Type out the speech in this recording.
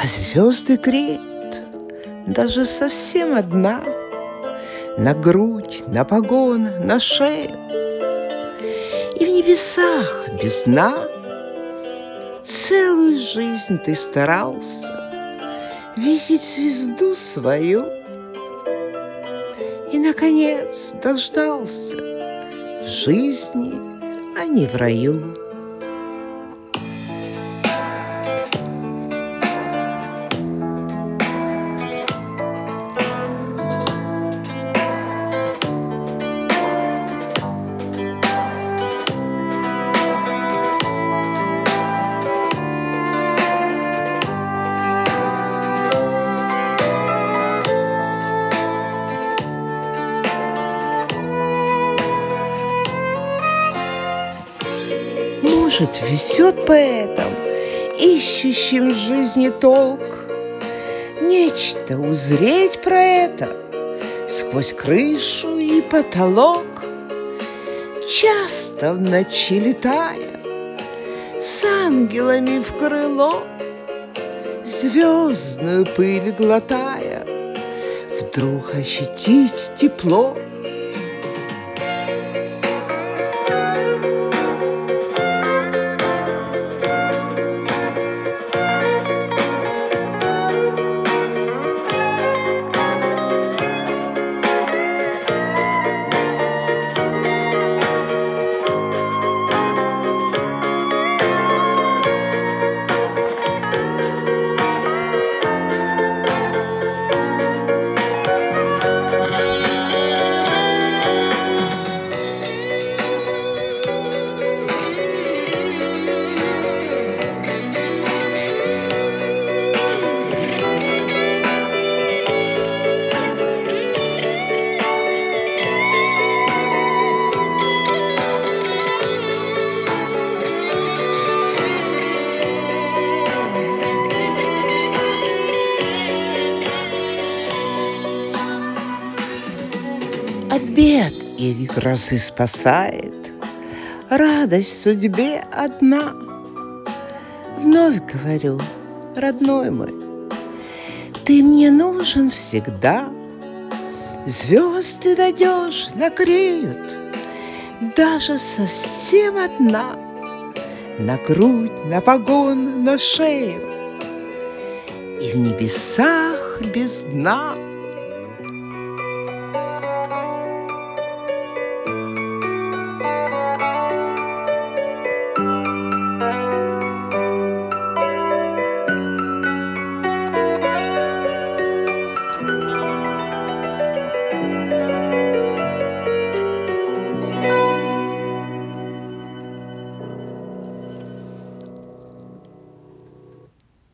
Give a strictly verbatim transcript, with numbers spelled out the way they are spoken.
А звезды греют даже совсем одна, на грудь, на погон, на шею. И в небесах без дна целую жизнь ты старался видеть звезду свою. И, наконец, дождался в жизни, а не в раю. Может, везет поэтам, ищущим в жизни толк, нечто узреть про это сквозь крышу и потолок. Часто в ночи летая с ангелами в крыло, звездную пыль глотая, вдруг ощутить тепло. От бед и грозы спасает радость судьбе одна. Вновь говорю, родной мой, ты мне нужен всегда. Звезды надежно греют даже совсем одна, на грудь, на погон, на шею. И в небесах без дна